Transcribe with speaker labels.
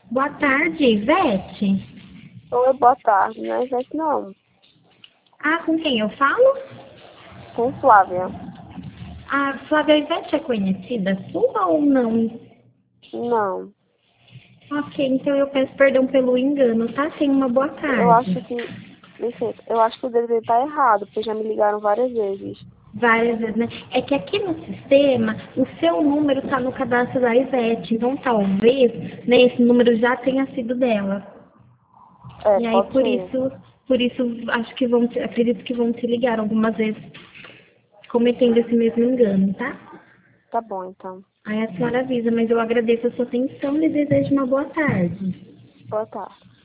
Speaker 1: Boa tarde, Ivete.
Speaker 2: Oi, boa tarde. Não é Ivete, não.
Speaker 1: Ah, com quem eu falo?
Speaker 2: Com Flávia.
Speaker 1: A Flávia Ivete é conhecida sua ou não?
Speaker 2: Não.
Speaker 1: Ok, então eu peço perdão pelo engano, tá? Tenha uma boa
Speaker 2: Eu acho
Speaker 1: tarde.
Speaker 2: que. Licença, eu acho que o DDD tá errado, porque já me ligaram várias vezes.
Speaker 1: Várias vezes, né? É que aqui no sistema, o seu número tá no cadastro da Ivete, então talvez, né, esse número já tenha sido dela.
Speaker 2: É,
Speaker 1: E aí
Speaker 2: pode ser.
Speaker 1: por isso acho que acredito que vão te ligar algumas vezes cometendo esse mesmo engano, tá?
Speaker 2: Tá bom, então.
Speaker 1: Aí a senhora avisa, mas eu agradeço a sua atenção e desejo uma boa tarde.
Speaker 2: Boa tarde.